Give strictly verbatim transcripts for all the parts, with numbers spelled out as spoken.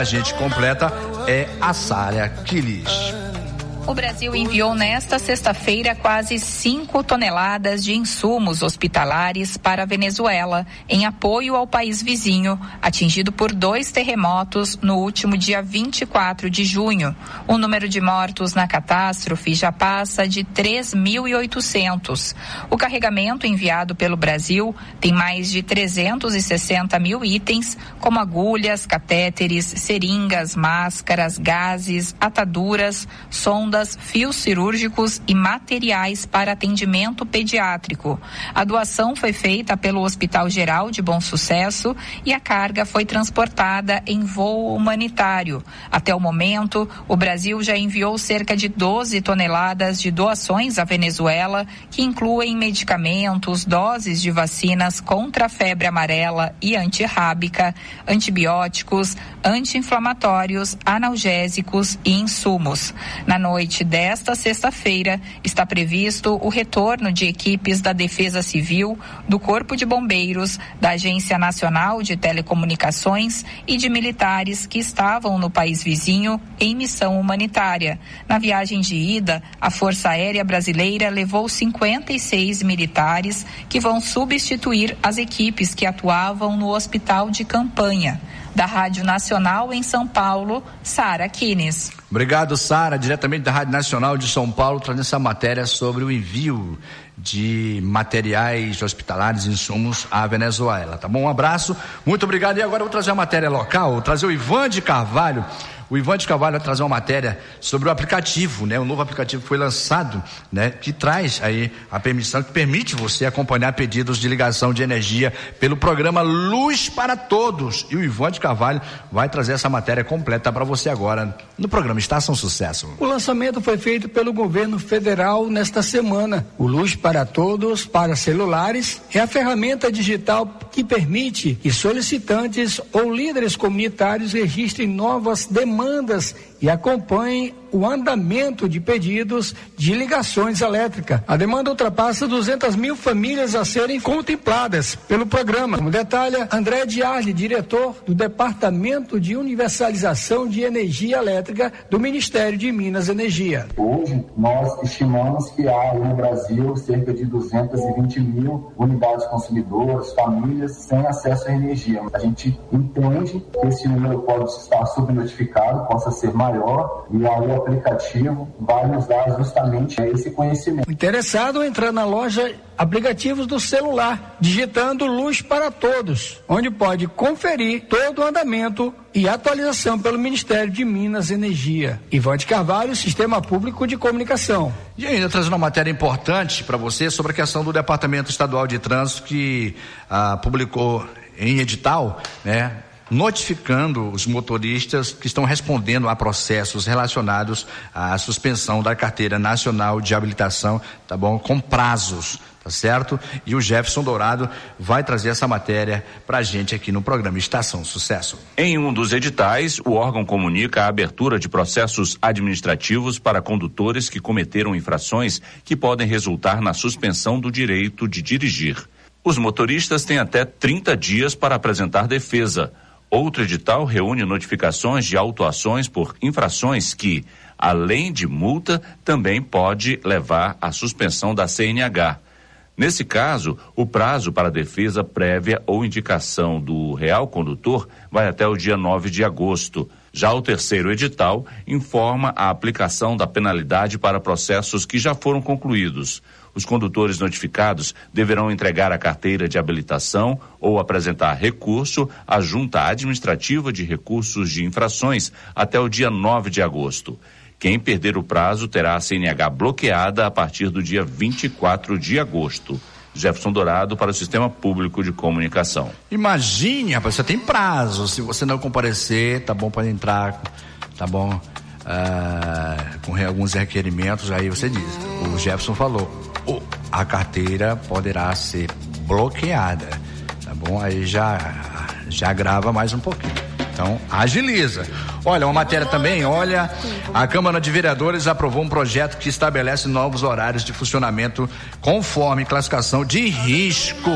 A gente completa é a Sara Quiles. O Brasil enviou nesta sexta-feira quase cinco toneladas de insumos hospitalares para a Venezuela, em apoio ao país vizinho, atingido por dois terremotos no último dia vinte e quatro de junho. O número de mortos na catástrofe já passa de três mil e oitocentos. O carregamento enviado pelo Brasil tem mais de trezentos e sessenta mil itens, como agulhas, catéteres, seringas, máscaras, gases, ataduras, sondas, fios cirúrgicos e materiais para atendimento pediátrico. A doação foi feita pelo Hospital Geral de Bom Sucesso e a carga foi transportada em voo humanitário. Até o momento, o Brasil já enviou cerca de doze toneladas de doações à Venezuela, que incluem medicamentos, doses de vacinas contra a febre amarela e antirrábica, antibióticos, anti-inflamatórios, analgésicos e insumos. Na noite desta sexta-feira, está previsto o retorno de equipes da Defesa Civil, do Corpo de Bombeiros, da Agência Nacional de Telecomunicações e de militares que estavam no país vizinho em missão humanitária. Na viagem de ida, a Força Aérea Brasileira levou cinquenta e seis militares que vão substituir as equipes que atuavam no hospital de campanha. Da Rádio Nacional em São Paulo, Sara Quiles. Obrigado, Sara, diretamente da Rádio Nacional de São Paulo, trazendo essa matéria sobre o envio de materiais hospitalares e insumos à Venezuela, tá bom? Um abraço, muito obrigado. E agora eu vou trazer uma matéria local, vou trazer o Ivan de Carvalho. O Ivan de Carvalho vai trazer uma matéria sobre o aplicativo, né? O novo aplicativo foi lançado, né? Que traz aí a permissão, que permite você acompanhar pedidos de ligação de energia pelo programa Luz para Todos. E o Ivan de Carvalho vai trazer essa matéria completa para você agora no programa Estação Sucesso. O lançamento foi feito pelo governo federal nesta semana. O Luz para Todos para celulares é a ferramenta digital que permite que solicitantes ou líderes comunitários registrem novas demandas demandas e acompanhem o andamento de pedidos de ligações elétricas. A demanda ultrapassa duzentas mil famílias a serem contempladas pelo programa. Como detalha André Diarli, diretor do Departamento de Universalização de Energia Elétrica do Ministério de Minas e Energia. Hoje, nós estimamos que há no Brasil cerca de duzentas e vinte mil unidades consumidoras, famílias sem acesso à energia. A gente entende que esse número pode estar subnotificado, possa ser maior, e aí o aplicativo vai nos dar justamente esse conhecimento. O interessado entra na loja aplicativos do celular, digitando Luz para Todos, onde pode conferir todo o andamento e atualização pelo Ministério de Minas e Energia. Ivan de Carvalho, Sistema Público de Comunicação. E ainda trazendo uma matéria importante para você sobre a questão do Departamento Estadual de Trânsito que ah, publicou em edital, né? Notificando os motoristas que estão respondendo a processos relacionados à suspensão da Carteira Nacional de Habilitação, tá bom? Com prazos, tá certo? E o Jefferson Dourado vai trazer essa matéria pra gente aqui no programa Estação Sucesso. Em um dos editais, o órgão comunica a abertura de processos administrativos para condutores que cometeram infrações que podem resultar na suspensão do direito de dirigir. Os motoristas têm até trinta dias para apresentar defesa. Outro edital reúne notificações de autuações por infrações que, além de multa, também pode levar à suspensão da C N H. Nesse caso, o prazo para defesa prévia ou indicação do real condutor vai até o dia nove de agosto. Já o terceiro edital informa a aplicação da penalidade para processos que já foram concluídos. Os condutores notificados deverão entregar a carteira de habilitação ou apresentar recurso à Junta Administrativa de Recursos de Infrações até o dia nove de agosto. Quem perder o prazo terá a C N H bloqueada a partir do dia vinte e quatro de agosto. Jefferson Dourado para o Sistema Público de Comunicação. Imagine, rapaz, você tem prazo. Se você não comparecer, tá bom para entrar, tá bom, uh, com alguns requerimentos, aí você diz. O Jefferson falou. A carteira poderá ser bloqueada, tá bom? Aí já, já grava mais um pouquinho. Então, agiliza. Olha, uma matéria também, olha, a Câmara de Vereadores aprovou um projeto que estabelece novos horários de funcionamento conforme classificação de risco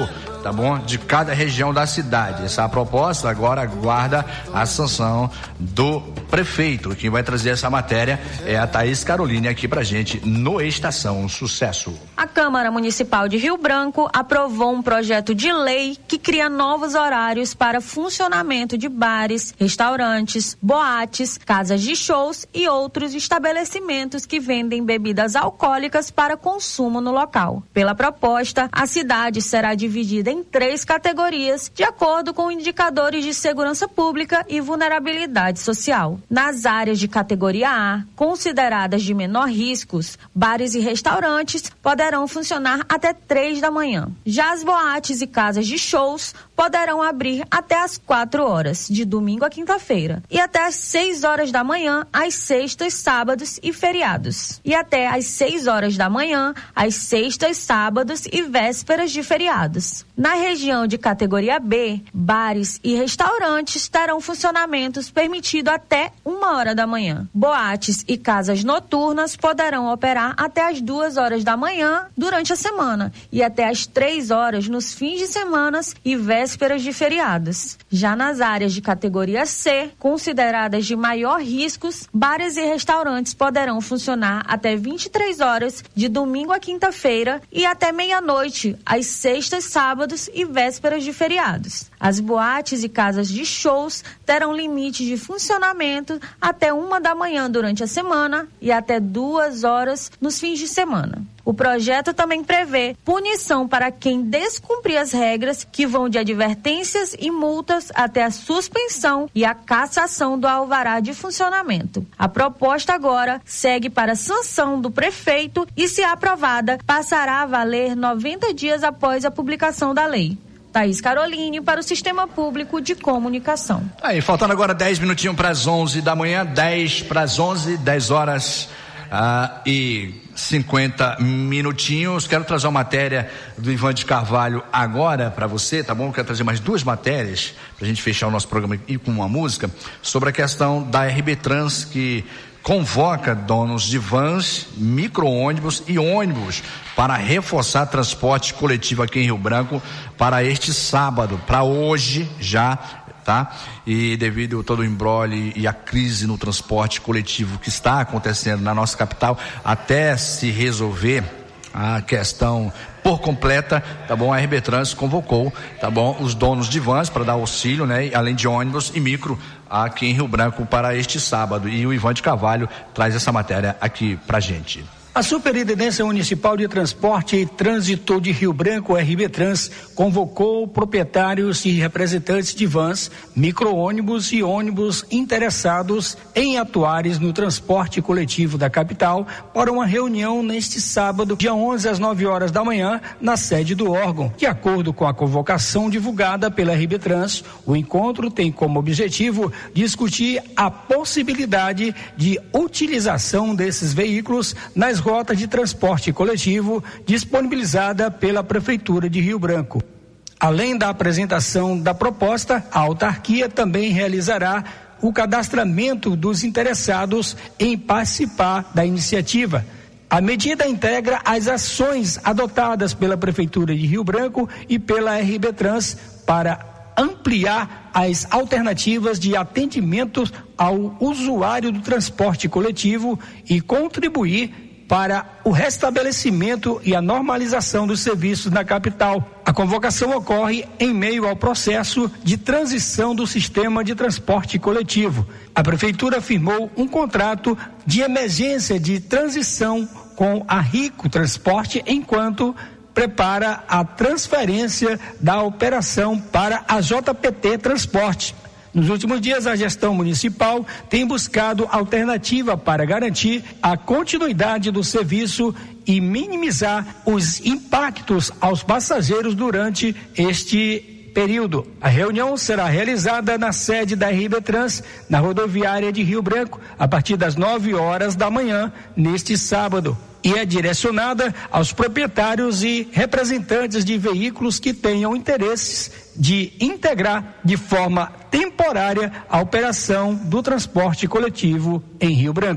tá bom? De cada região da cidade. Essa proposta agora aguarda a sanção do prefeito. Quem vai trazer essa matéria é a Thaís Caroline aqui pra gente no Estação Sucesso. A Câmara Municipal de Rio Branco aprovou um projeto de lei que cria novos horários para funcionamento de bares, restaurantes, boates, casas de shows e outros estabelecimentos que vendem bebidas alcoólicas para consumo no local. Pela proposta, a cidade será dividida em três categorias, de acordo com indicadores de segurança pública e vulnerabilidade social. Nas áreas de categoria A, consideradas de menor riscos, bares e restaurantes poderão funcionar até três da manhã. Já as boates e casas de shows poderão abrir até às quatro horas, de domingo a quinta-feira, e até às seis horas da manhã, às sextas, sábados e feriados. E até às seis horas da manhã, às sextas, sábados e vésperas de feriados. Na região de categoria B, bares e restaurantes terão funcionamentos permitido até uma hora da manhã. Boates e casas noturnas poderão operar até às duas horas da manhã durante a semana e até às três horas nos fins de semana e vésperas de feriados. Já nas áreas de categoria C, consideradas de maior riscos, bares e restaurantes poderão funcionar até vinte e três horas de domingo a quinta-feira e até meia-noite às sextas, sábados e vésperas de feriados. As boates e casas de shows terão limite de funcionamento até uma da manhã durante a semana e até duas horas nos fins de semana. O projeto também prevê punição para quem descumprir as regras, que vão de advertências e multas até a suspensão e a cassação do alvará de funcionamento. A proposta agora segue para a sanção do prefeito e, se aprovada, passará a valer noventa dias após a publicação da lei. Thaís Caroline para o Sistema Público de Comunicação. Aí, faltando agora dez minutinhos para as onze da manhã, dez para as onze, dez horas ah, e cinquenta minutinhos. Quero trazer uma matéria do Ivan de Carvalho agora para você, tá bom? Quero trazer mais duas matérias para a gente fechar o nosso programa e com uma música sobre a questão da R B Trans, que convoca donos de vans, micro-ônibus e ônibus para reforçar transporte coletivo aqui em Rio Branco para este sábado, para hoje já, tá? E devido a todo o imbróglio e a crise no transporte coletivo que está acontecendo na nossa capital, até se resolver a questão por completa, tá bom? A R B Trans convocou, tá bom? Os donos de vans para dar auxílio, né? Além de ônibus e micro aqui em Rio Branco para este sábado. E o Ivan de Carvalho traz essa matéria aqui pra gente. A Superintendência Municipal de Transporte e Trânsito de Rio Branco, R B Trans, convocou proprietários e representantes de vans, micro-ônibus e ônibus interessados em atuares no transporte coletivo da capital para uma reunião neste sábado, dia onze às nove horas da manhã, na sede do órgão. De acordo com a convocação divulgada pela R B Trans, o encontro tem como objetivo discutir a possibilidade de utilização desses veículos nas rotas de transporte coletivo disponibilizada pela Prefeitura de Rio Branco. Além da apresentação da proposta, a autarquia também realizará o cadastramento dos interessados em participar da iniciativa. A medida integra as ações adotadas pela Prefeitura de Rio Branco e pela R B Trans para ampliar as alternativas de atendimento ao usuário do transporte coletivo e contribuir para o restabelecimento e a normalização dos serviços na capital. A convocação ocorre em meio ao processo de transição do sistema de transporte coletivo. A Prefeitura firmou um contrato de emergência de transição com a Rico Transporte, enquanto prepara a transferência da operação para a J P T Transporte. Nos últimos dias, a gestão municipal tem buscado alternativa para garantir a continuidade do serviço e minimizar os impactos aos passageiros durante este período. A reunião será realizada na sede da R B Trans, na rodoviária de Rio Branco, a partir das nove horas da manhã, neste sábado. E é direcionada aos proprietários e representantes de veículos que tenham interesses de integrar de forma temporária a operação do transporte coletivo em Rio Branco.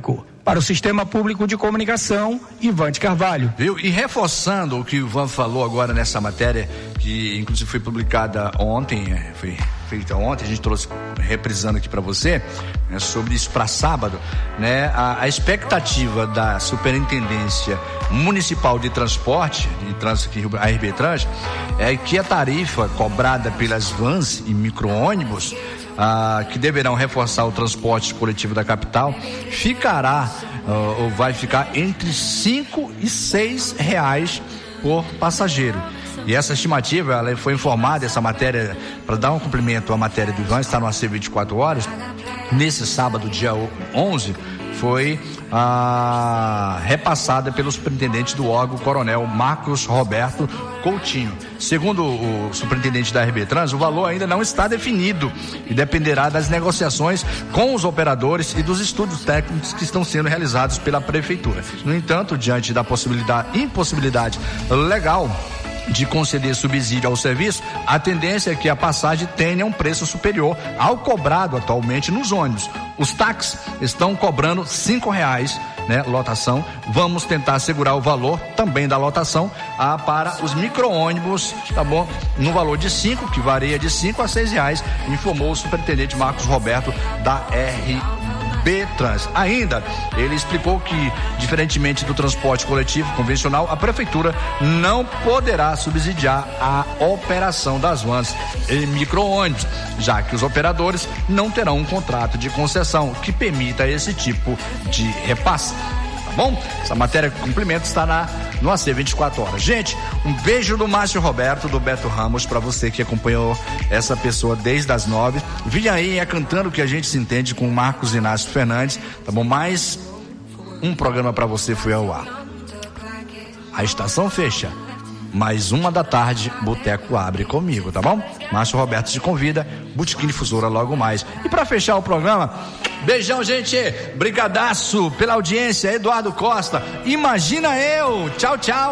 Para o Sistema Público de Comunicação, Ivan de Carvalho. Viu? E reforçando o que o Ivan falou agora nessa matéria, que inclusive foi publicada ontem, foi feita ontem, a gente trouxe reprisando aqui para você, né, sobre isso para sábado, né? A, a expectativa da Superintendência Municipal de Transporte, de trânsito aqui, a R B Trans, é que a tarifa cobrada pelas vans e micro-ônibus, ah, que deverão reforçar o transporte coletivo da capital, ficará, ah, ou vai ficar entre cinco e seis reais por passageiro. E essa estimativa, ela foi informada, essa matéria, para dar um cumprimento à matéria do Ivan, está no A C vinte e quatro horas, nesse sábado, dia onze, foi ah, repassada pelo superintendente do órgão, Coronel Marcos Roberto Coutinho. Segundo o superintendente da R B Trans, o valor ainda não está definido e dependerá das negociações com os operadores e dos estudos técnicos que estão sendo realizados pela prefeitura. No entanto, diante da possibilidade, impossibilidade legal de conceder subsídio ao serviço, a tendência é que a passagem tenha um preço superior ao cobrado atualmente nos ônibus. Os táxis estão cobrando cinco reais, né, lotação. Vamos tentar segurar o valor também da lotação ah, para os micro-ônibus, tá bom? No valor de cinco, que varia de cinco a seis reais, informou o superintendente Marcos Roberto da R B Trans. Ainda, ele explicou que, diferentemente do transporte coletivo convencional, a prefeitura não poderá subsidiar a operação das vans e micro-ônibus, já que os operadores não terão um contrato de concessão que permita esse tipo de repasse. Tá bom? Essa matéria de cumprimento está na, no A C vinte e quatro horas. Gente, um beijo do Márcio Roberto, do Beto Ramos, para você que acompanhou essa pessoa desde as nove. Vinha aí é cantando que a gente se entende com o Marcos Inácio Fernandes, tá bom? Mais um programa para você foi ao ar. A estação fecha. Mais uma da tarde, Boteco abre comigo, tá bom? Márcio Roberto te convida, Botequim Difusora logo mais. E para fechar o programa, beijão, gente, brigadaço pela audiência, Eduardo Costa, Imagina Eu, tchau, tchau.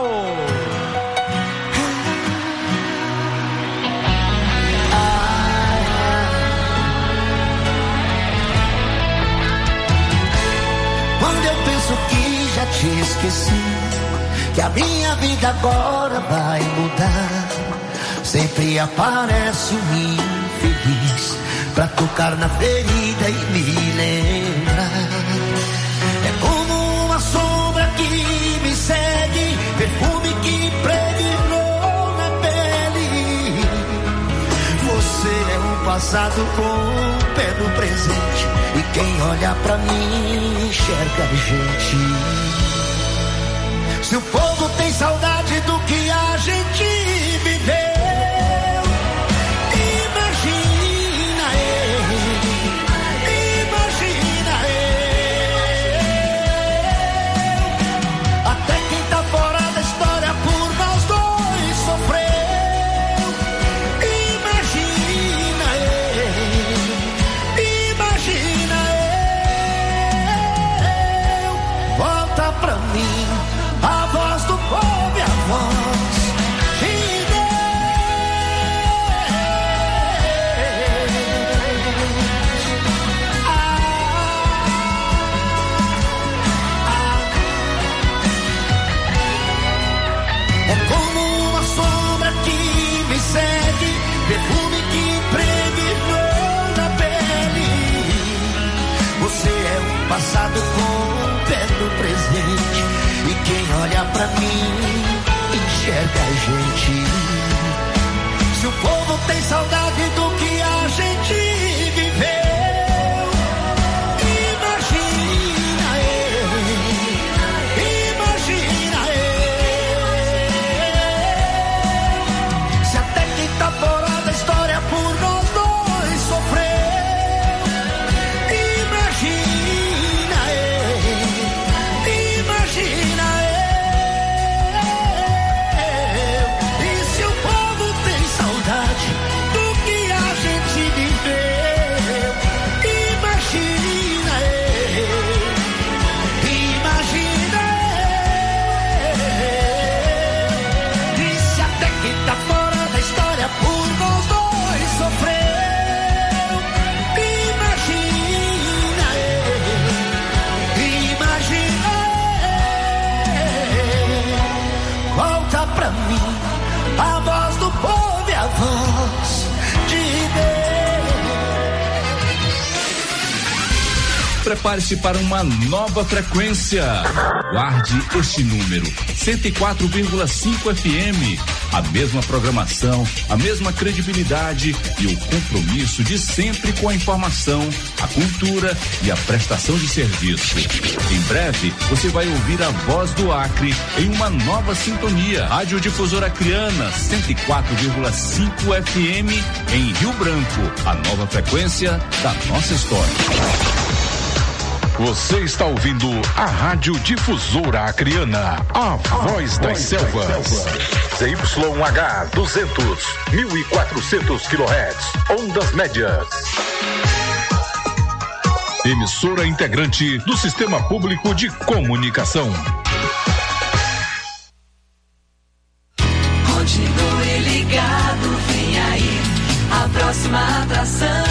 Quando eu penso que já te esqueci, que a minha vida agora vai mudar, sempre aparece um infeliz pra tocar na ferida e me lembrar. É como uma sombra que me segue, perfume que impregnou na pele. Você é um passado com o pé no presente, e quem olha pra mim enxerga a gente. Se o povo tem saudade do que a gente viveu, imagina eu, imagina eu. Até quem tá fora da história por nós dois sofreu. Imagina eu, imagina eu. Volta pra mim a voz do povo e a voz de Deus. Ah, ah. É como uma sombra que me segue, perfume que impregnou na pele. Você é um passado com o pé no presente, e quem olha pra mim enxerga a gente. Se o povo tem saudade do que a gente viveu, imagina eu, imagina eu. Se até quem tá fora da história por nós dois sofreu, imagina eu, imagina eu. E se o povo tem saudade do Prepare-se para uma nova frequência. Guarde este número, cento e quatro vírgula cinco F M. A mesma programação, a mesma credibilidade e o compromisso de sempre com a informação, a cultura e a prestação de serviço. Em breve, você vai ouvir a voz do Acre em uma nova sintonia. Rádio Difusora Acreana, cento e quatro vírgula cinco F M em Rio Branco. A nova frequência da nossa história. Você está ouvindo a Rádio Difusora Acreana, a voz das selvas. Z Y H duzentos, mil e quatrocentos quilohertz, ondas médias. Emissora integrante do Sistema Público de Comunicação. Continue ligado, vem aí a próxima atração.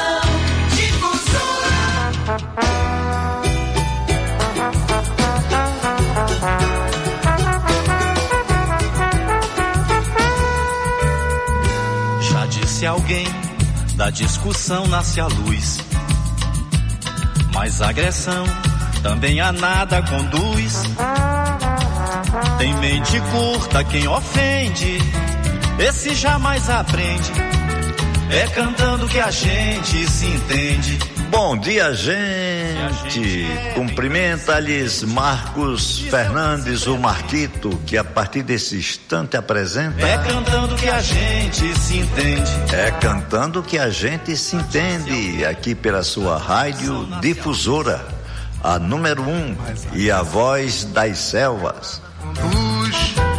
Se alguém da discussão nasce a luz, mas agressão também a nada conduz. Tem mente curta quem ofende, esse jamais aprende. É cantando que a gente se entende. Bom dia, gente. Cumprimenta-lhes Marcos Fernandes, o Marquito, que a partir desse instante apresenta. É cantando que a gente se entende. É cantando que a gente se entende, aqui pela sua rádio difusora, a número um e a voz das selvas. Luz,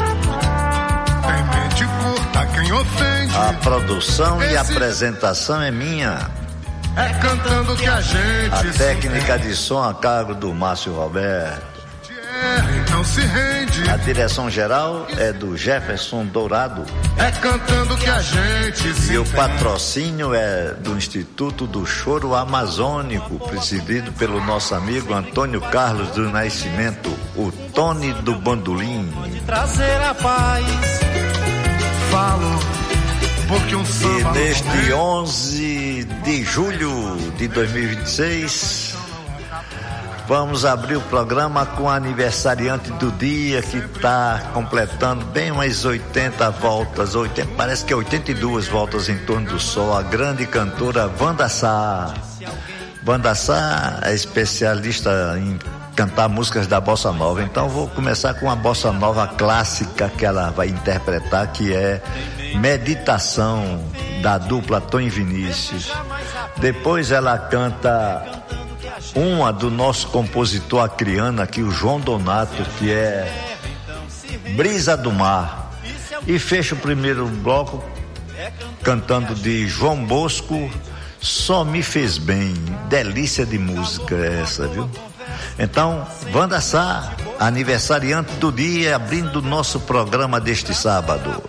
tem mente curta quem ofende. A produção e a apresentação é minha. É cantando que a gente. A técnica de som a cargo do Márcio Roberto. Não se rende. A direção geral é do Jefferson Dourado. É cantando que a gente se E o entende. patrocínio é do Instituto do Choro Amazônico, presidido pelo nosso amigo Antônio Carlos do Nascimento, o Tony do Bandolim. Trazer a paz. Falo porque um samba. E neste onze de julho de dois mil e vinte e seis, vamos abrir o programa com o aniversariante do dia, que está completando bem umas oitenta voltas, oitenta, parece que é oitenta e duas voltas em torno do sol, a grande cantora Wanda Sá. Wanda Sá é especialista em cantar músicas da Bossa Nova, então vou começar com a Bossa Nova clássica que ela vai interpretar, que é Meditação, da dupla Tom e Vinícius. Depois ela canta uma do nosso compositor acreano aqui, o João Donato, que é Brisa do Mar. E fecha o primeiro bloco cantando de João Bosco, Só Me Fez Bem. Delícia de música essa, viu? Então, Wanda Sá, aniversariante do dia, abrindo o nosso programa deste sábado.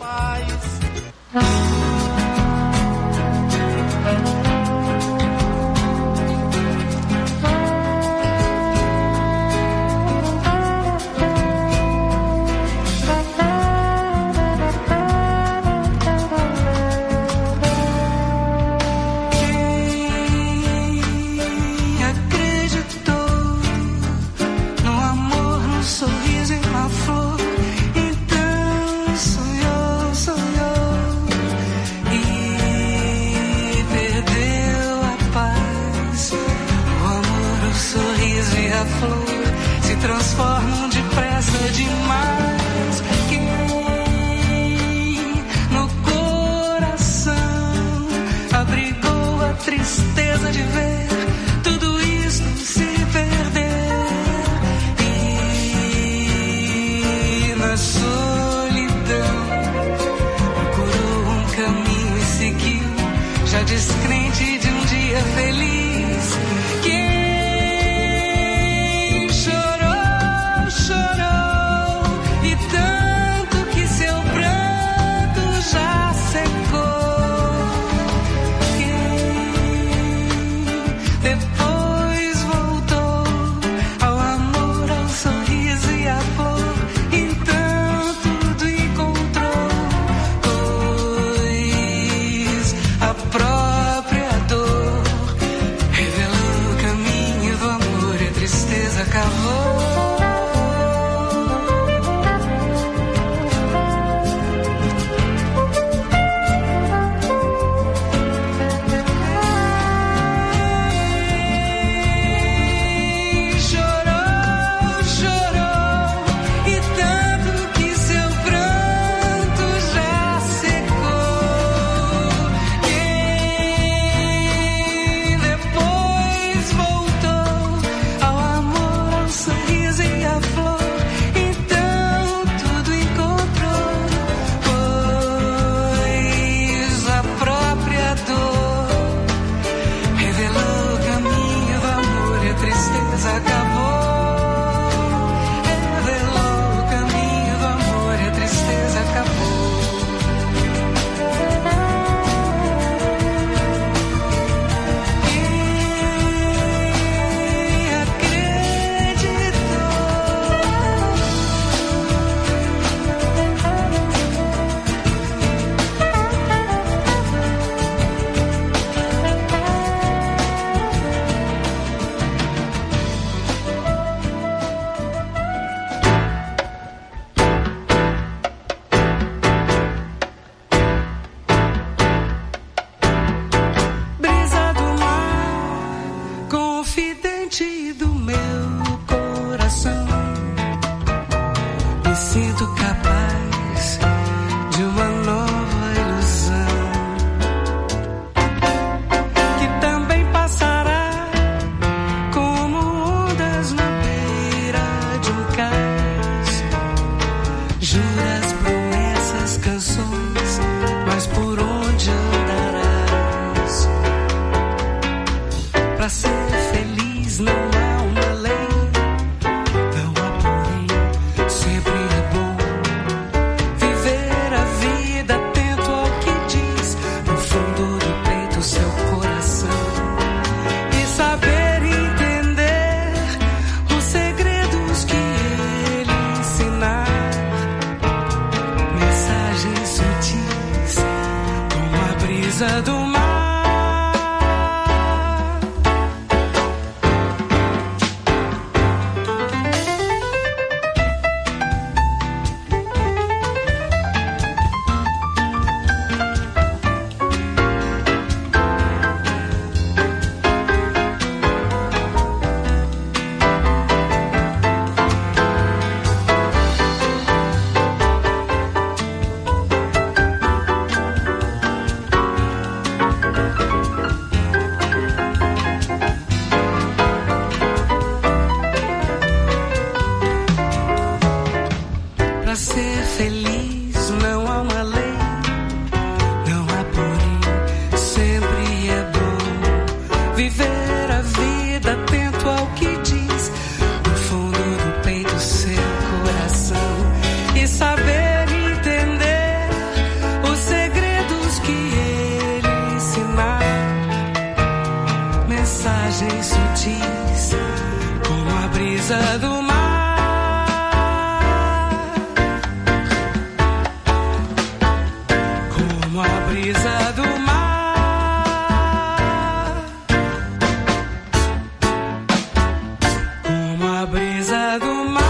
quente do meu coração. Me sinto capaz de uma nova ilusão que também passará como ondas na beira de um cais. Juras, promessas, canções, mas por onde andarás? Pra ser feliz não há uma lei, não há porém, sempre é bom viver a vida atento ao que diz no fundo do peito seu coração e saber entender os segredos que ele ensinar. Mensagens sutis como a brisa do mar. Pra ser feliz não há uma lei, não há porém, sempre é bom viver a vida atento ao que diz no fundo do peito seu coração e saber entender os segredos que ele ensinar. Mensagens sutis como a brisa do mar. Como a brisa do mar, como a brisa do mar.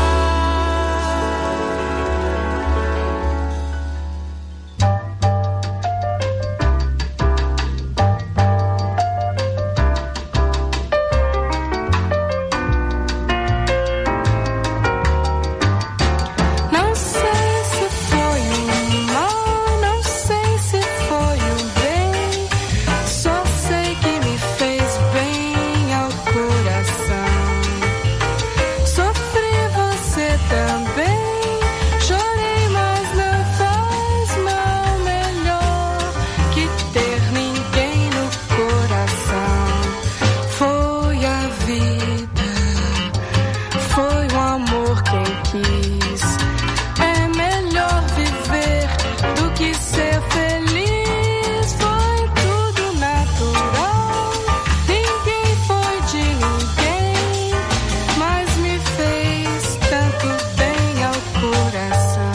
Não sei se foi um mal, não sei se foi um bem, só sei que me fez bem ao coração. Sofri, você também, chorei, mas não faz mal. Melhor que ter ninguém no coração. Foi a vida, foi o amor quem quis. É melhor viver do que ser feliz. Foi tudo natural, ninguém foi de ninguém, mas me fez tanto bem ao coração.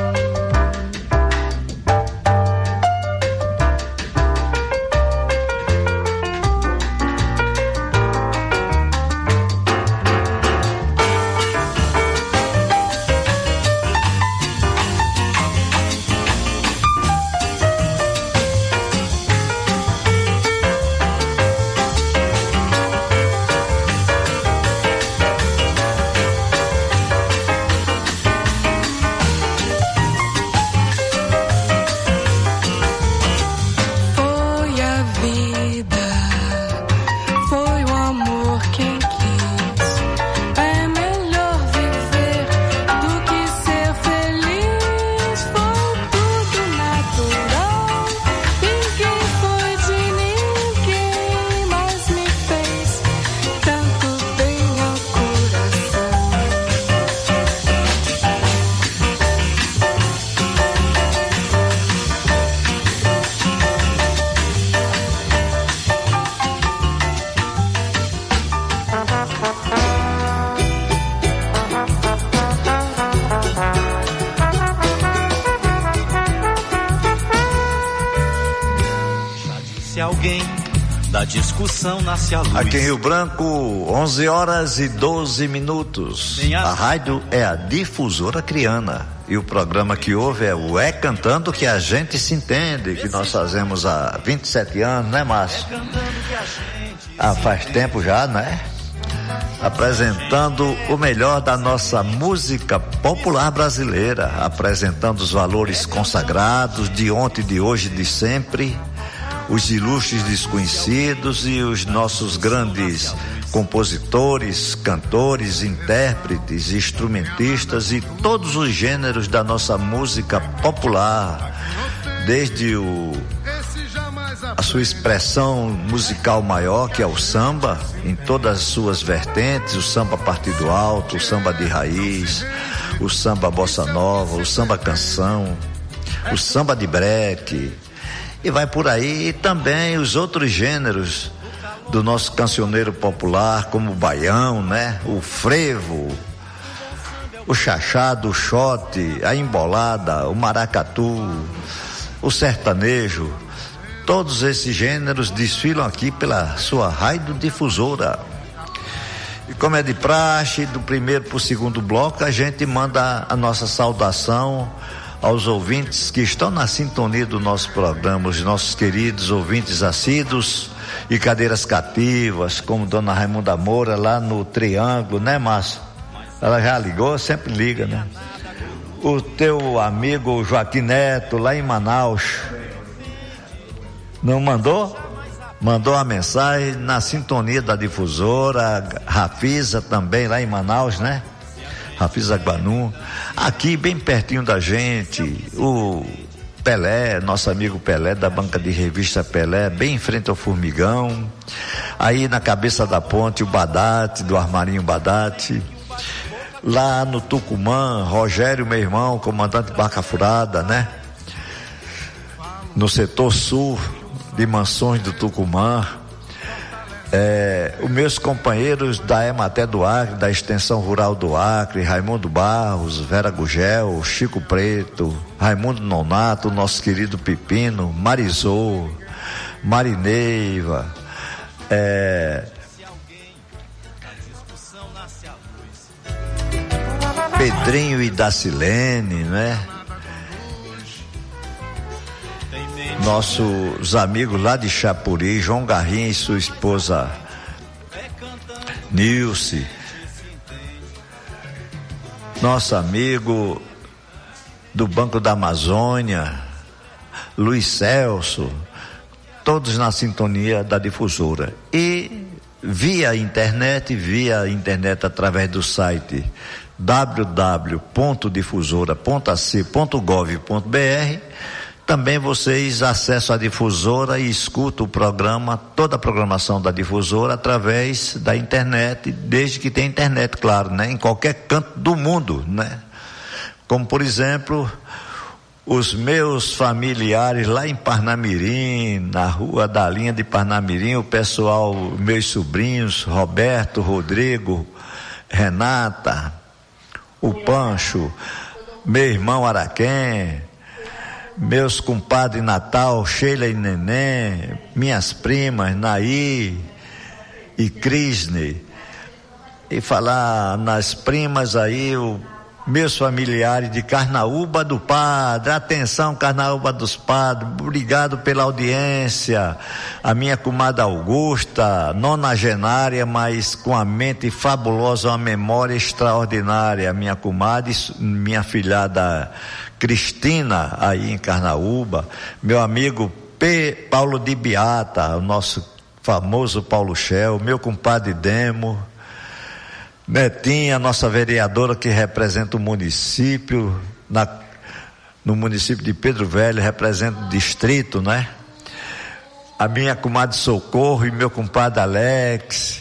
Foi a vida, foi o amor quem quis. É melhor viver do que ser feliz. Foi tudo natural, ninguém foi de ninguém, mas me fez tanto bem ao coração. Se alguém da discussão nasce a luz. Aqui em Rio Branco, onze horas e doze minutos. A rádio é a Difusora Criana. E o programa que houve é o É Cantando que a gente se entende, que nós fazemos há vinte e sete anos, né, Márcio? Ah, faz tempo já, né? apresentando o melhor da nossa música popular brasileira, apresentando os valores consagrados de ontem, de hoje, de sempre, os ilustres desconhecidos e os nossos grandes compositores, cantores, intérpretes, instrumentistas e todos os gêneros da nossa música popular, desde o a sua expressão musical maior, que é o samba, em todas as suas vertentes, o samba partido alto, o samba de raiz, o samba bossa nova, o samba canção, o samba de breque, e vai por aí. E também os outros gêneros do nosso cancioneiro popular, como o baião, né? O frevo, o chachado, o xote, a embolada, o maracatu, o sertanejo. Todos esses gêneros desfilam aqui pela sua radiodifusora. E como é de praxe, do primeiro para o segundo bloco, a gente manda a nossa saudação aos ouvintes que estão na sintonia do nosso programa, os nossos queridos ouvintes assíduos e cadeiras cativas, como Dona Raimunda Moura lá no Triângulo, né, Márcio? Ela já ligou, sempre liga, né? O teu amigo Joaquim Neto lá em Manaus. Não mandou? Mandou a mensagem na sintonia da difusora. Rafisa também lá em Manaus, né? Rafisa Guanu. Aqui bem pertinho da gente, o Pelé, nosso amigo Pelé, da banca de revista Pelé, bem em frente ao Formigão. Aí na cabeça da ponte, o Badate, do Armarinho Badate. Lá no Tucumã, Rogério, meu irmão, comandante Barca Furada, né? No setor sul de Mansões do Tucumã, é, os meus companheiros da Ematé do Acre, da Extensão Rural do Acre, Raimundo Barros, Vera Gugel, Chico Preto, Raimundo Nonato, nosso querido Pepino, Marizô, Marineiva, é, Pedrinho e Dacilene, né? Nossos amigos lá de Chapuri, João Garrinha e sua esposa Nilce. Nosso amigo do Banco da Amazônia, Luiz Celso, todos na sintonia da difusora. E via internet, via internet através do site w w w ponto difusora ponto a c ponto gov ponto b r. Também vocês acessam a difusora e escutam o programa, toda a programação da difusora através da internet, desde que tem internet, claro, né? Em qualquer canto do mundo, né? Como, por exemplo, os meus familiares lá em Parnamirim, na rua da linha de Parnamirim, o pessoal, meus sobrinhos, Roberto, Rodrigo, Renata, o Pancho, meu irmão Araquém, meus compadres Natal, Sheila e Neném, minhas primas Naí e Crisne, e falar nas primas aí, o, meus familiares de Carnaúba do Padre. Atenção, Carnaúba dos Padres, obrigado pela audiência. A minha comadre Augusta, nonagenária, mas com a mente fabulosa, uma memória extraordinária. Minha comadre, minha filhada Cristina, aí em Carnaúba, meu amigo P. Paulo de Beata, o nosso famoso Paulo Shell, meu compadre Demo, Netinha, nossa vereadora que representa o município, na, no município de Pedro Velho, representa o distrito, né? A minha comadre Socorro e meu compadre Alex,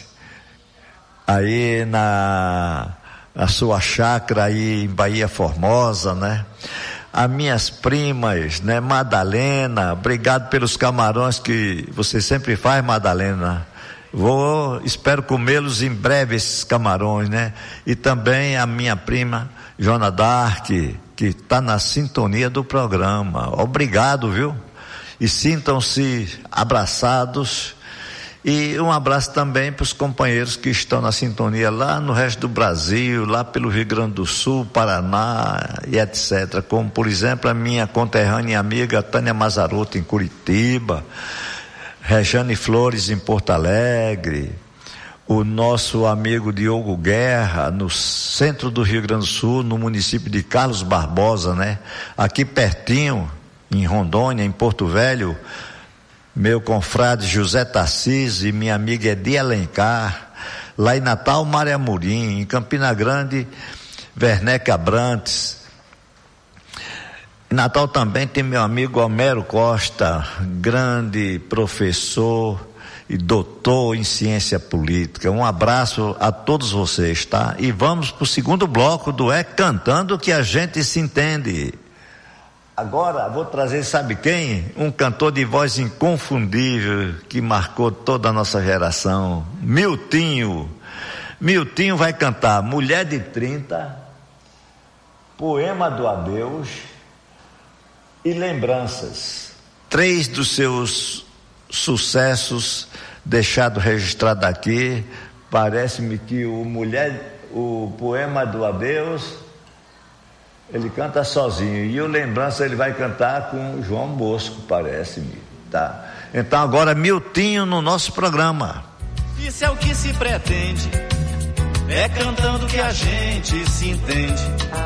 aí na a sua chácara aí em Bahia Formosa, né? As minhas primas, né? Madalena, obrigado pelos camarões que você sempre faz, Madalena. Vou, espero comê-los em breve, esses camarões, né? E também a minha prima Jona Dark, que está na sintonia do programa. Obrigado, viu? E sintam-se abraçados. E um abraço também para os companheiros que estão na sintonia lá no resto do Brasil, lá pelo Rio Grande do Sul, Paraná e etcétera. Como, por exemplo, a minha conterrânea e amiga Tânia Mazzaroto em Curitiba, Rejane Flores em Porto Alegre, o nosso amigo Diogo Guerra, no centro do Rio Grande do Sul, no município de Carlos Barbosa, né? Aqui pertinho, em Rondônia, em Porto Velho, meu confrade José Tarcísio e minha amiga Edi Alencar. Lá em Natal, Maria Amorim. Em Campina Grande, Werneck Abrantes. Em Natal também tem meu amigo Homero Costa, grande professor e doutor em ciência política. Um abraço a todos vocês, tá? E vamos para o segundo bloco do É Cantando que a gente se entende. Agora vou trazer, sabe quem? Um cantor de voz inconfundível que marcou toda a nossa geração, Miltinho. Miltinho vai cantar Mulher de trinta, Poema do Adeus e Lembranças. Três dos seus sucessos deixado registrado aqui. Parece-me que o mulher, o Poema do Adeus, ele canta sozinho, e o Lembrança ele vai cantar com o João Bosco, parece-me, tá? Então agora Miltinho no nosso programa. Isso é o que se pretende, é cantando que a gente se entende.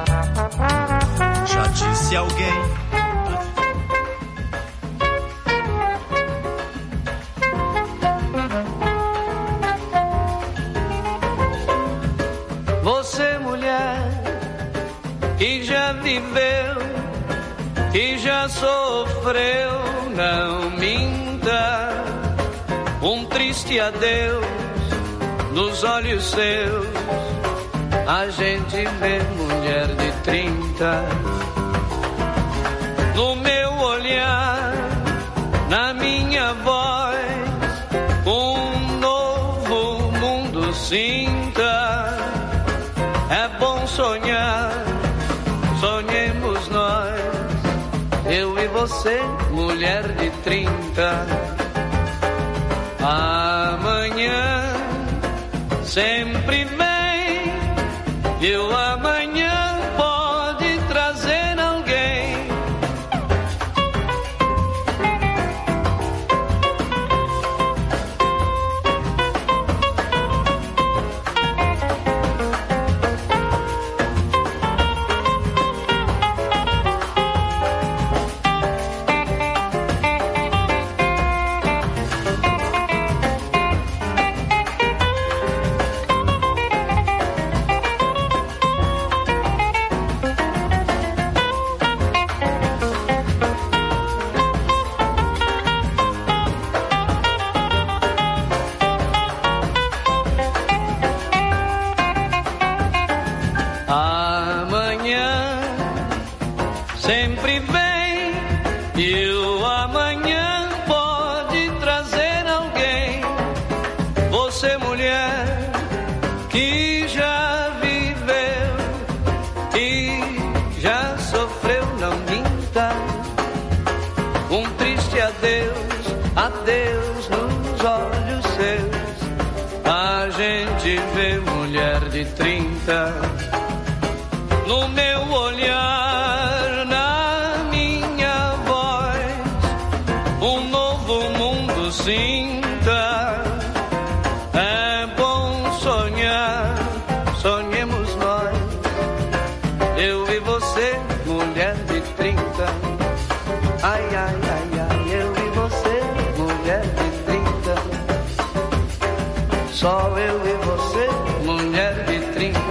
Já disse alguém. Você, mulher, que já viveu, que já sofreu, não minta. Um triste adeus nos olhos seus, a gente vê mulher de trinta. No meu olhar, na minha voz, um novo mundo sinta. É bom sonhar, sonhemos nós, eu e você, mulher de trinta. Amanhã sempre vem, e o amanhã pode trazer alguém. Adeus nos olhos seus, a gente vê mulher de trinta. No meu olhar, na minha voz, um novo mundo sinta. É bom sonhar, sonhemos nós, eu e você, mulher de trinta. Ai, ai, ai, ai, eu e você, mulher de trinta. Só eu e você, mulher de trinta.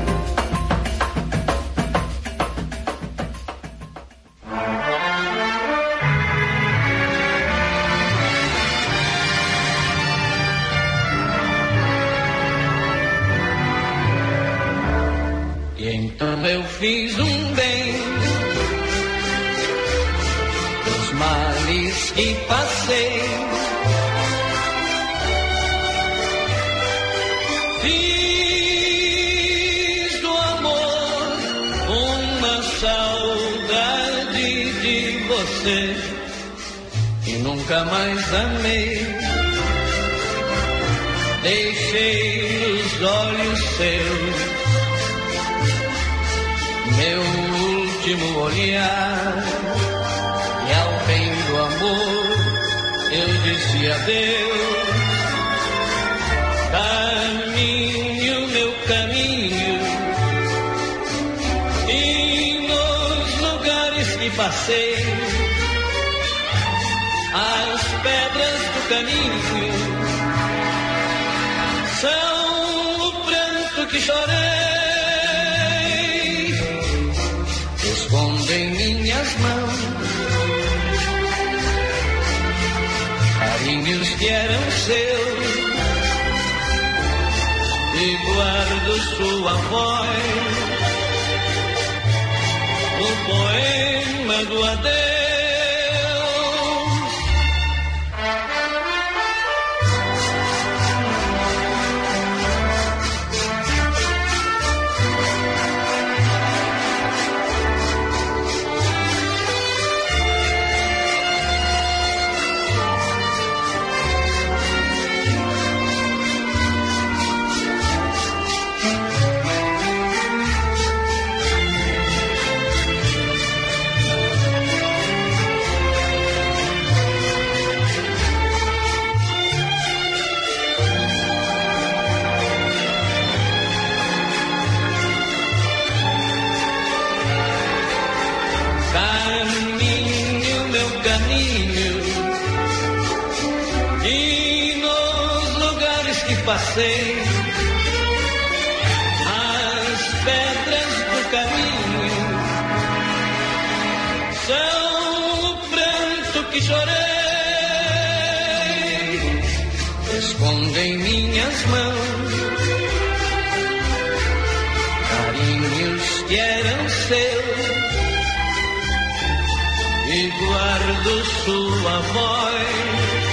E então eu fiz um bem dos males que passei. Fiz do amor uma saudade de você e nunca mais amei. Deixei os olhos seus, meu último olhar, e ao fim do amor eu disse adeus. caminho e nos lugares que passei, as pedras do caminho são o pranto que chorei, escondem minhas mãos carinhos que eram seus e guardo sua voz, o poema do adeus. Passei as pedras do caminho, são o pranto que chorei, escondem minhas mãos carinhos que eram seus e guardo sua voz,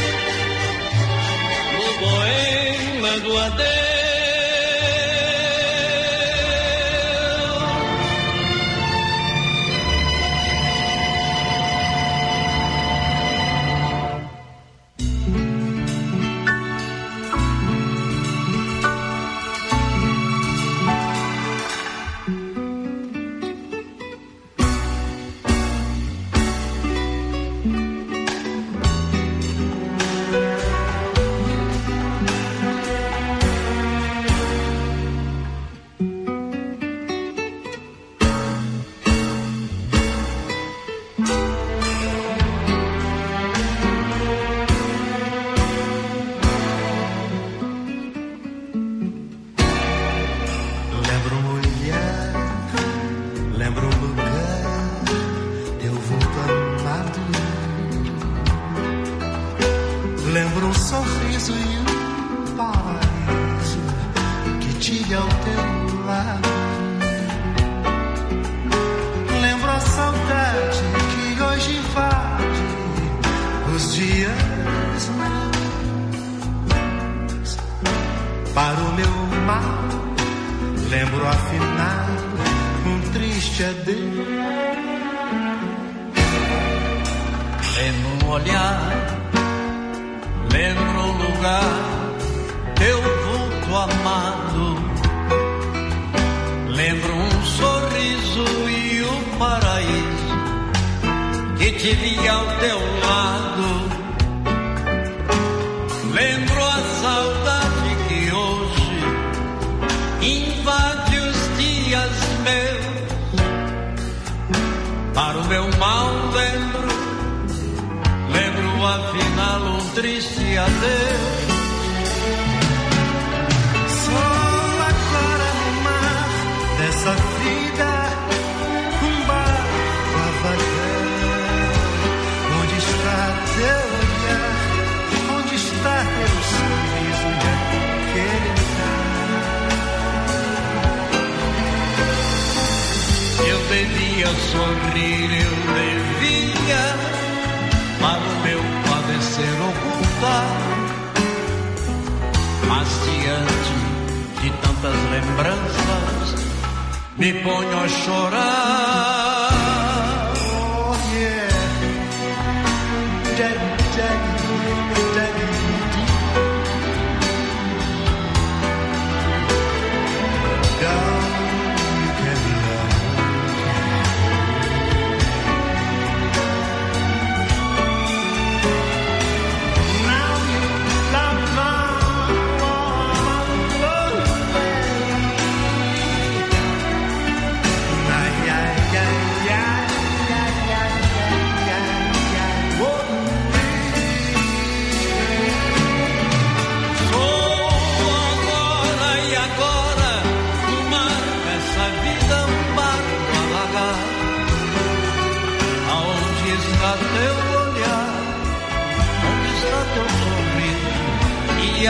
o poema do adeus. Sorrir eu devia, para o meu padecer ocultar, mas diante de tantas lembranças me ponho a chorar. Oh yeah, Daddy, Daddy, Daddy.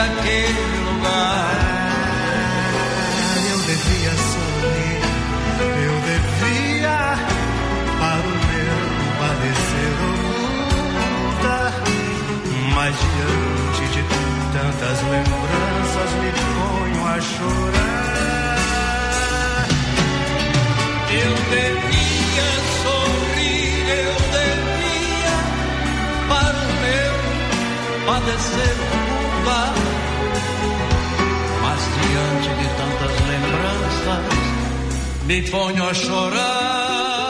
daquele lugar. Eu devia sorrir, eu devia para o meu padecer ocultar, mas diante de tantas lembranças me ponho a chorar. Eu devia sorrir, eu devia para o meu padecer ocultar, mas diante de tantas lembranças me ponho a chorar.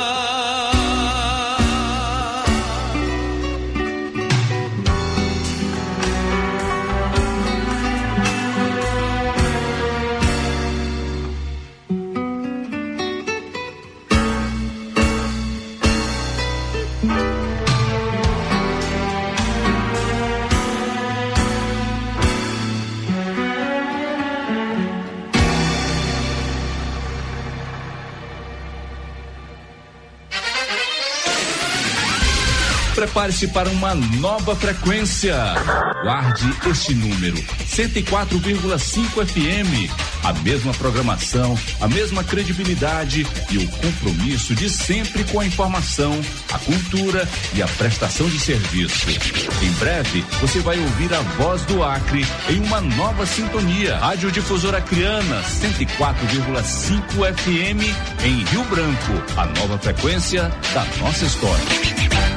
Prepare-se para uma nova frequência. Guarde este número, cento e quatro vírgula cinco F M. A mesma programação, a mesma credibilidade e o compromisso de sempre com a informação, a cultura e a prestação de serviço. Em breve, você vai ouvir a voz do Acre em uma nova sintonia. Rádio Difusora Acreana, cento e quatro vírgula cinco F M em Rio Branco. A nova frequência da nossa história.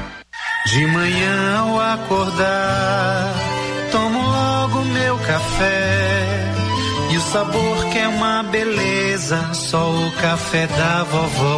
De manhã ao acordar, tomo logo meu café. E o sabor que é uma beleza, só o café da vovó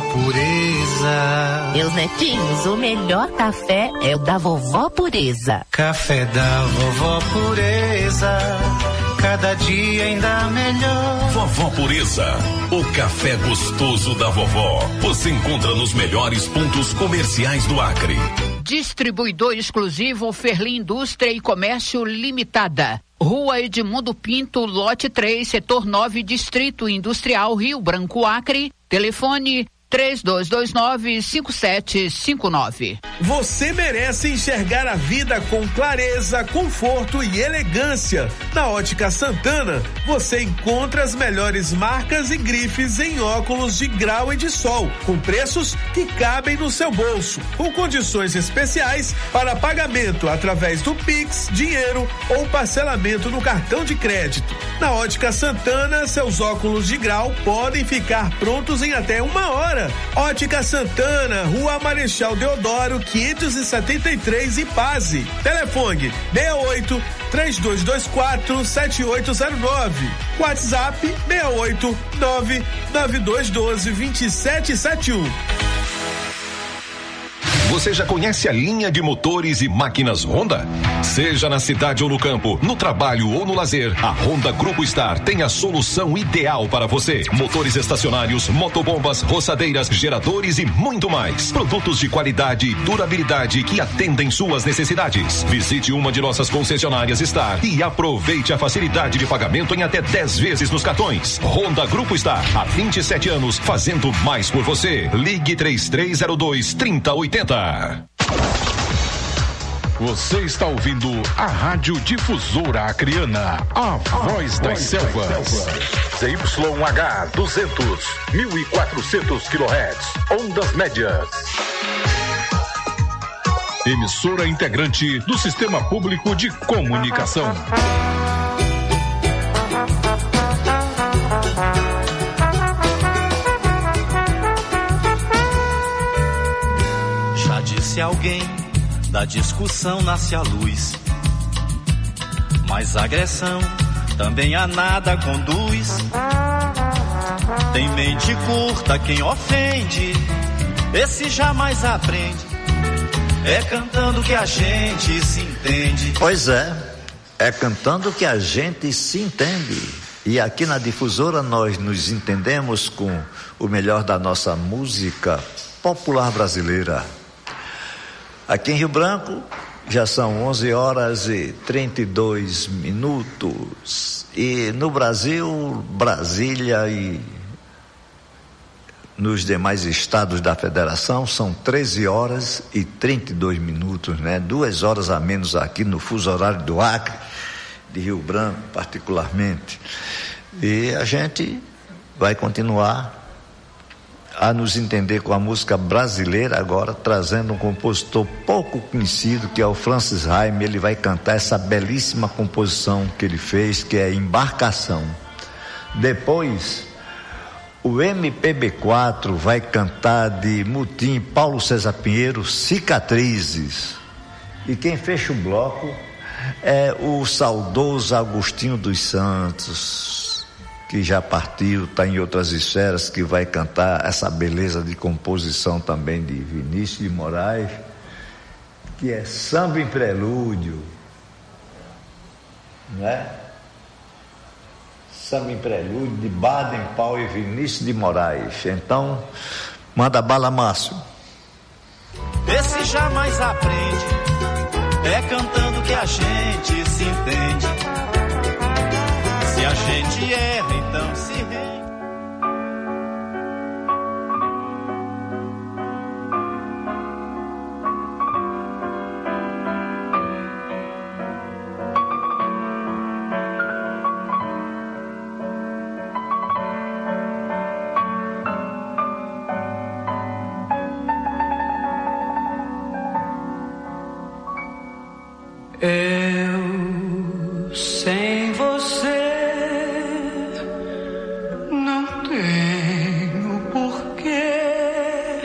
Pureza. Meus netinhos, o melhor café é o da vovó Pureza. Café da vovó Pureza, cada dia ainda melhor. Vovó Pureza, o café gostoso da vovó. Você encontra nos melhores pontos comerciais do Acre. Distribuidor exclusivo Ferli Indústria e Comércio Limitada. Rua Edmundo Pinto, lote três, setor nove, Distrito Industrial, Rio Branco, Acre. Telefone três dois dois nove, cinco sete cinco nove. Você merece enxergar a vida com clareza, conforto e elegância. Na Ótica Santana, você encontra as melhores marcas e grifes em óculos de grau e de sol, com preços que cabem no seu bolso, com condições especiais para pagamento através do Pix, dinheiro ou parcelamento no cartão de crédito. Na Ótica Santana, seus óculos de grau podem ficar prontos em até uma hora. Ótica Santana, Rua Marechal Deodoro, quinhentos e setenta e três, Ipase. Telefone seis oito, três dois dois quatro, sete oito zero nove. WhatsApp seis oito, nove nove dois um dois, dois sete sete um. Você já conhece a linha de motores e máquinas Honda? Seja na cidade ou no campo, no trabalho ou no lazer, a Honda Grupo Star tem a solução ideal para você. Motores estacionários, motobombas, roçadeiras, geradores e muito mais. Produtos de qualidade e durabilidade que atendem suas necessidades. Visite uma de nossas concessionárias Star e aproveite a facilidade de pagamento em até dez vezes nos cartões. Honda Grupo Star, há vinte e sete anos, fazendo mais por você. Ligue três três zero dois, três zero oito zero. Você está ouvindo a Rádio Difusora Acreana, a voz das selvas. Z Y H duzentos, mil e quatrocentos quilohertz, ondas médias. Emissora integrante do Sistema Público de Comunicação. Já disse alguém, da discussão nasce a luz, mas agressão também a nada conduz. Tem mente curta quem ofende, esse jamais aprende. É cantando que a gente se entende. Pois é, é cantando que a gente se entende. E aqui na Difusora nós nos entendemos com o melhor da nossa música popular brasileira. Aqui em Rio Branco já são onze horas e trinta e dois minutos. E no Brasil, Brasília e nos demais estados da federação são treze horas e trinta e dois minutos, né? Duas horas a menos aqui no fuso horário do Acre. de Rio Branco, particularmente. E a gente vai continuar a nos entender com a música brasileira agora, trazendo um compositor pouco conhecido, que é o Francis Raime. Ele vai cantar essa belíssima composição que ele fez, que é Embarcação. Depois, o M P B quatro vai cantar de Mutim, Paulo César Pinheiro, Cicatrizes. E quem fecha o bloco é o saudoso Agostinho dos Santos, que já partiu, está em outras esferas, que vai cantar essa beleza de composição também de Vinícius de Moraes, que é Samba em Prelúdio, não é? Samba em Prelúdio de Baden Powell e Vinícius de Moraes. Então, manda bala, Márcio. Esse jamais aprende, é cantando que a gente se entende. Se a gente erra, então se rende. Eu sem você não tenho porquê,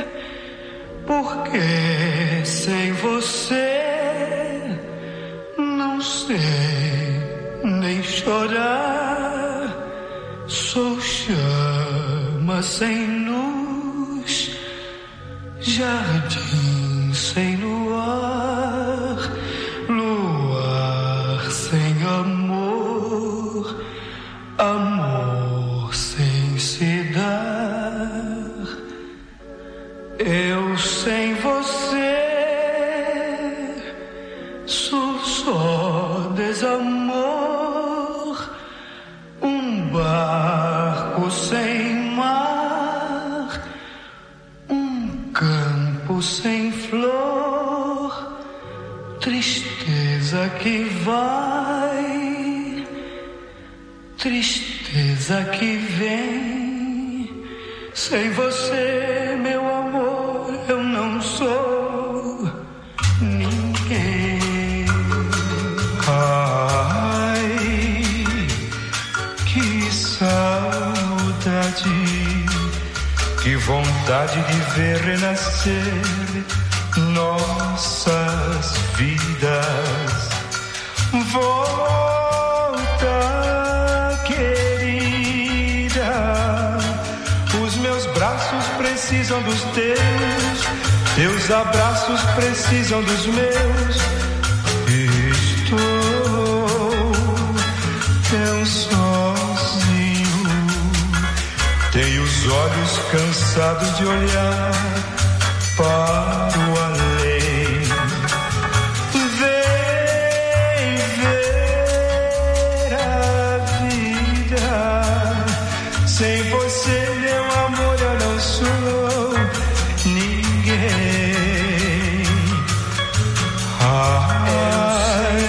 porque sem você não sei nem chorar. Sou chama sem luz, jardim sem luar, luar sem amor, amor sem se dar. Eu sem você sou só desamor, um barco sem mar, um campo sem flor, tristeza que vai, tristeza que vem. Sem você, meu amor, eu não sou ninguém. Ai, que saudade, que vontade de ver renascer nossas vidas. Volta, querida, os meus braços precisam dos teus, teus abraços precisam dos meus. Estou tão sozinho, tenho os olhos cansados de olhar para o além. Vem ver a vida. Sem você, meu amor, eu não sou ninguém. Ai,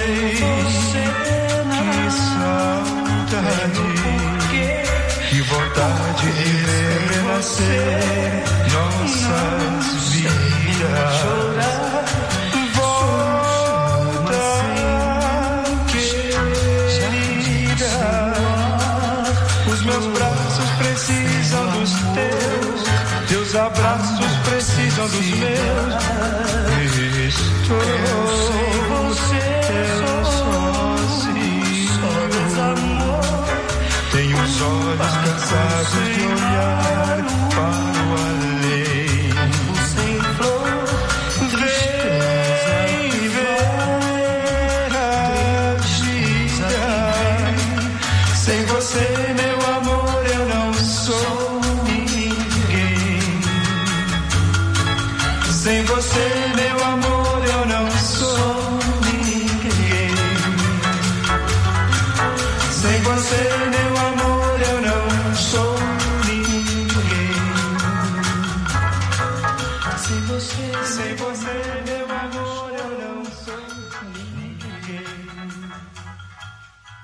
que saudade, que vontade de ver renascer nossas vidas. Volta, querida, os meus braços precisam dos teus, teus abraços precisam dos meus. Estou sem você, tão sozinho, só desamor. Tenho os olhos cansados de olhar para o além. Sem flor, vem ver a vida. Sem você, meu amor, eu não sou ninguém. Sem você, meu amor, eu não sou ninguém. Sem você, meu amor, eu não sou ninguém. Sem você, sem você, meu amor, eu não sou ninguém.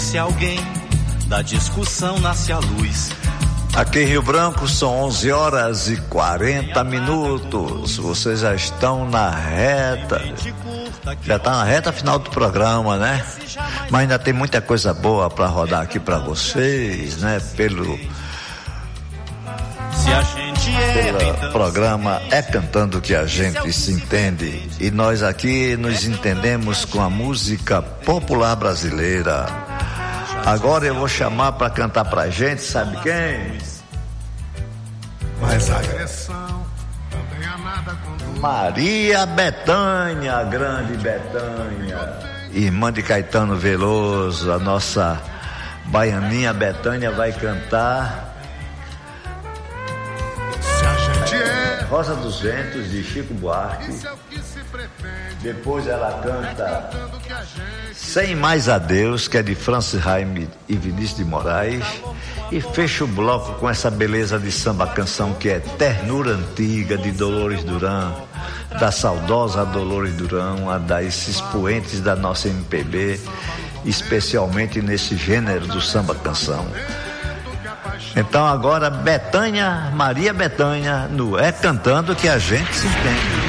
conhece alguém, da discussão nasce a luz. Aqui em Rio Branco são onze horas e quarenta minutos. Vocês já estão na reta, já está na reta final do programa, né? Mas ainda tem muita coisa boa para rodar aqui para vocês, né? Pelo Se a gente é pelo programa É Cantando Que a Gente Se Entende. E nós aqui nos entendemos com a música popular brasileira. Agora eu vou chamar para cantar pra gente, sabe quem? Mas a agressão não tenha nada com Maria Bethânia, a grande Bethânia, irmã de Caetano Veloso. A nossa baianinha Bethânia vai cantar Se a gente é Rosa dos Ventos, de Chico Buarque. Depois ela canta Sem Mais Adeus, que é de Francis Raime e Vinícius de Moraes. E fecha o bloco com essa beleza de samba canção que é Ternura Antiga, de Dolores Duran, da saudosa Dolores Duran, uma das expoentes da nossa M P B, especialmente nesse gênero do samba canção. Então agora Bethânia, Maria Bethânia, no É Cantando Que a Gente Se Entende.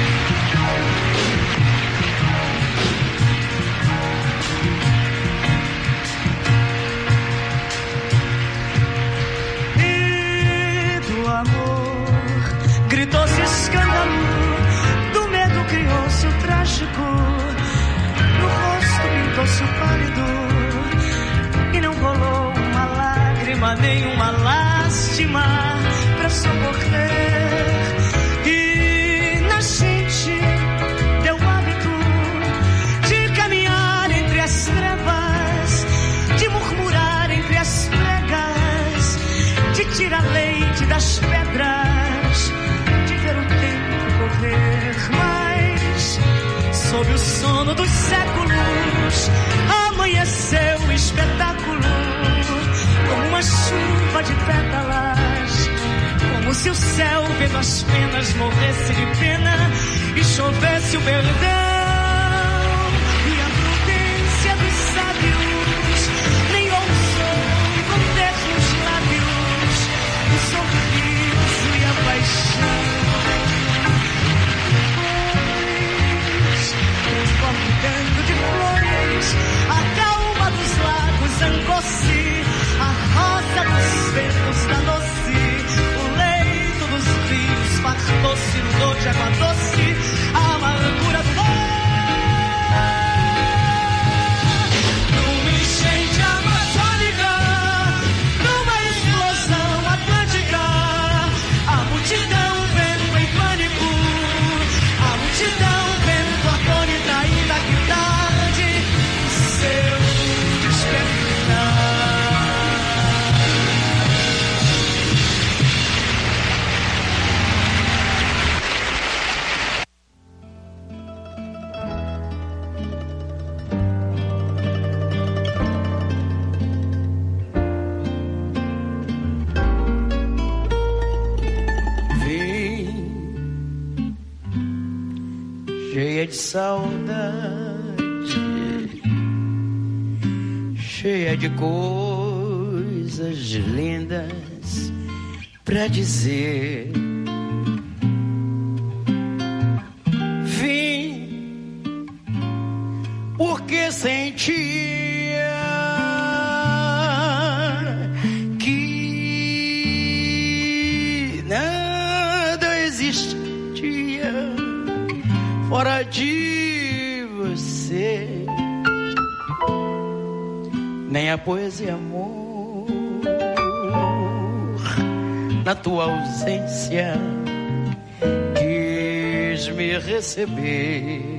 Gritou-se escândalo, do medo criou-se o trágico, no rosto pintou-se o pálido, e não rolou uma lágrima, nem uma lástima pra socorrer. E na gente deu o hábito de caminhar entre as trevas, de murmurar entre as pregas, de tirar leite das pedras, de ver o tempo correr. Mas sob o sono dos séculos amanheceu o espetáculo, como uma chuva de pétalas, como se o céu vendo as penas morresse de pena e chovesse o perdão. E a prudência dos sábios nem ousou conter nos lábios o sorriso e a paixão. Transbordando de flores a calma dos lagos zangou-se, a rosa dos ventos danou-se, o leito dos rios fartou-se, inundou de água doce a amargura do mar. Numa enchente amazônica, numa explosão atlântica, a multidão vendo em pânico, a multidão vendo atônita ainda que tarde o seu despertar. Cheia de saudade, cheia de coisas lindas pra dizer. Vim porque sentia que nada existia fora de você, nem a poesia amor na tua ausência quis me receber.